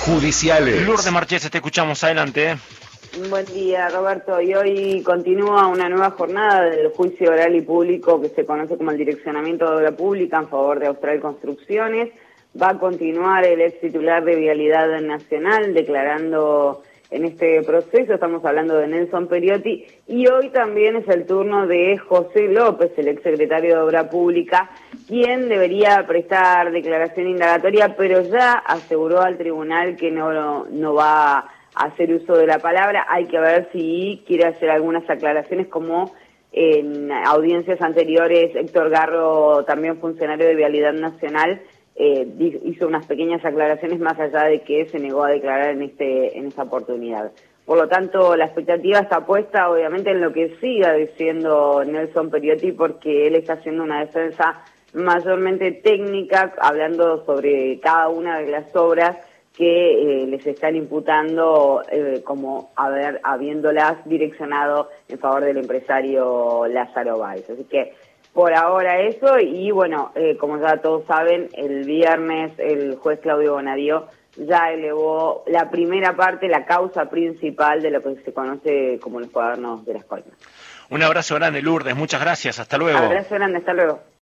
judiciales. Lourdes Marchese, te escuchamos, adelante. Buen día, Roberto. Y hoy continúa una nueva jornada del juicio oral y público que se conoce como el direccionamiento de obra pública en favor de Austral Construcciones. Va a continuar el ex titular de Vialidad Nacional declarando en este proceso. Estamos hablando de Nelson Periotti. Y hoy también es el turno de José López, el ex secretario de Obra Pública, quien debería prestar declaración indagatoria, pero ya aseguró al tribunal que no va a hacer uso de la palabra. Hay que ver si quiere hacer algunas aclaraciones, como en audiencias anteriores Héctor Garro, también funcionario de Vialidad Nacional, hizo unas pequeñas aclaraciones más allá de que se negó a declarar en esta oportunidad. Por lo tanto, la expectativa está puesta obviamente en lo que siga diciendo Nelson Periotti, porque él está haciendo una defensa mayormente técnica, hablando sobre cada una de las obras que les están imputando como habiéndolas direccionado en favor del empresario Lázaro Báez. Así que por ahora eso, y bueno, como ya todos saben, el viernes el juez Claudio Bonadío ya elevó la primera parte, la causa principal de lo que se conoce como los cuadernos de las coimas. Un abrazo grande, Lourdes, muchas gracias, hasta luego. Abrazo grande, hasta luego.